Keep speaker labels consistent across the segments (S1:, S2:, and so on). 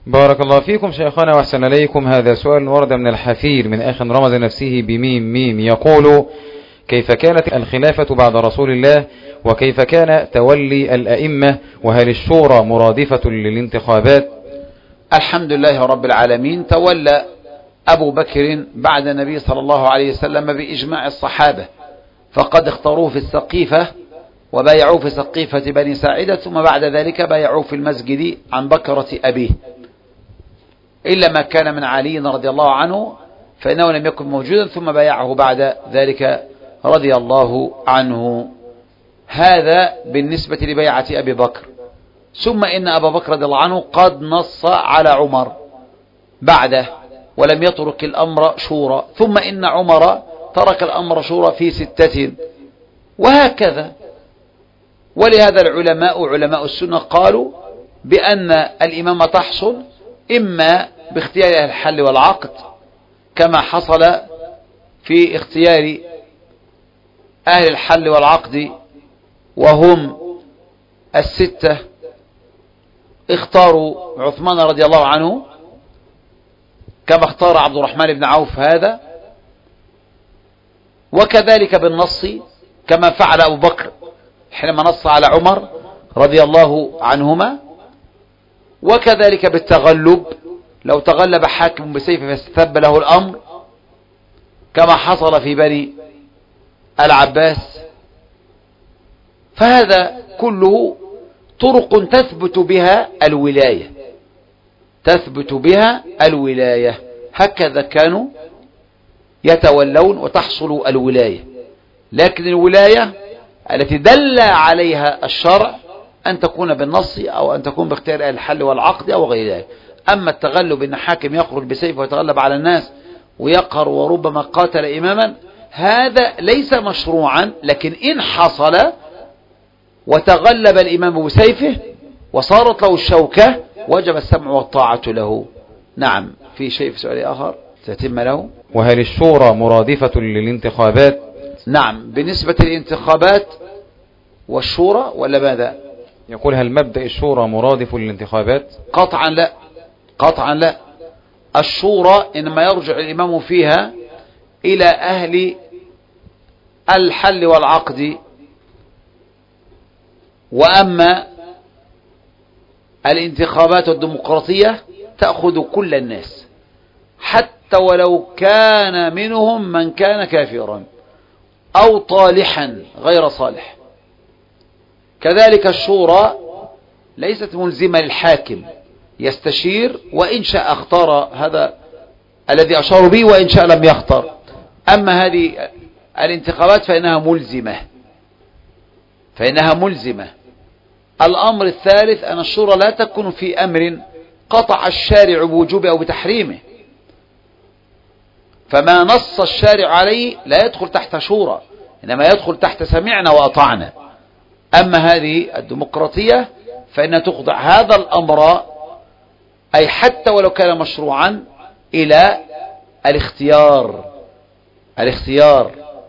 S1: بارك الله فيكم شيخنا وأحسن إليكم. هذا سؤال ورد من الحفير من أخ رمز نفسه بميم ميم، يقول: كيف كانت الخلافة بعد رسول الله، وكيف كان تولي الأئمة، وهل الشورى مرادفة للانتخابات؟
S2: الحمد لله رب العالمين. تولى أبو بكر بعد النبي صلى الله عليه وسلم بإجماع الصحابة، فقد اختاروه في السقيفة وبايعوه في سقيفة بني ساعدة، ثم بعد ذلك بايعوه في المسجد عن بكرة أبيه، إلا ما كان من علي رضي الله عنه فإنه لم يكن موجودا، ثم بايعه بعد ذلك رضي الله عنه. هذا بالنسبة لبيعة أبي بكر. ثم إن أبا بكر رضي الله عنه قد نص على عمر بعده ولم يترك الأمر شورى، ثم إن عمر ترك الأمر شورى في 6، وهكذا. ولهذا العلماء علماء السنة قالوا بأن الإمامة تحصل إما باختيار أهل الحل والعقد كما حصل في اختيار أهل الحل والعقد، وهم 6 اختاروا عثمان رضي الله عنه كما اختار عبد الرحمن بن عوف هذا، وكذلك بالنص كما فعل أبو بكر حينما نص على عمر رضي الله عنهما، وكذلك بالتغلب لو تغلب حاكم بسيفه فاستتب له الأمر كما حصل في بني العباس. فهذا كله طرق تثبت بها الولاية، تثبت بها الولاية. هكذا كانوا يتولون وتحصل الولاية. لكن الولاية التي دل عليها الشرع أن تكون بالنص أو أن تكون باختيار أهل الحل والعقد أو غير ذلك. أما التغلب إن حاكم يخرج بسيفه ويتغلب على الناس ويقهر وربما قاتل إماما، هذا ليس مشروعا، لكن إن حصل وتغلب الإمام بسيفه وصارت له الشوكة وجب السمع والطاعة له. نعم. في شيء في سؤال آخر تتم له؟
S1: وهل الشورى مرادفة للانتخابات؟
S2: نعم. بالنسبة للانتخابات والشورى ولا ماذا؟
S1: يقول: هل مبدأ الشورى مرادف للانتخابات؟
S2: قطعا لا، قطعا لا. الشورى إنما يرجع الإمام فيها إلى أهل الحل والعقد، وأما الانتخابات الديمقراطية تأخذ كل الناس حتى ولو كان منهم من كان كافرا أو طالحا غير صالح. كذلك الشورى ليست ملزمة للحاكم، يستشير وإن شاء اختار هذا الذي أشار به وإن شاء لم يختار. أما هذه الانتخابات فإنها ملزمة، فإنها ملزمة. الأمر الثالث أن الشورى لا تكون في أمر قطع الشارع بوجوبه أو بتحريمه، فما نص الشارع عليه لا يدخل تحت شورى، إنما يدخل تحت سمعنا وأطعنا. أما هذه الديمقراطية فإنها تخضع هذا الأمر، أي حتى ولو كان مشروعا، إلى الاختيار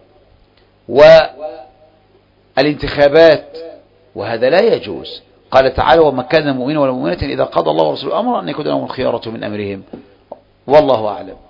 S2: والانتخابات، وهذا لا يجوز. قال تعالى: وما كان المؤمن ولا مؤمنة إذا قضى الله ورسوله أمرا أن يكون لهم الخيارة من أمرهم. والله أعلم.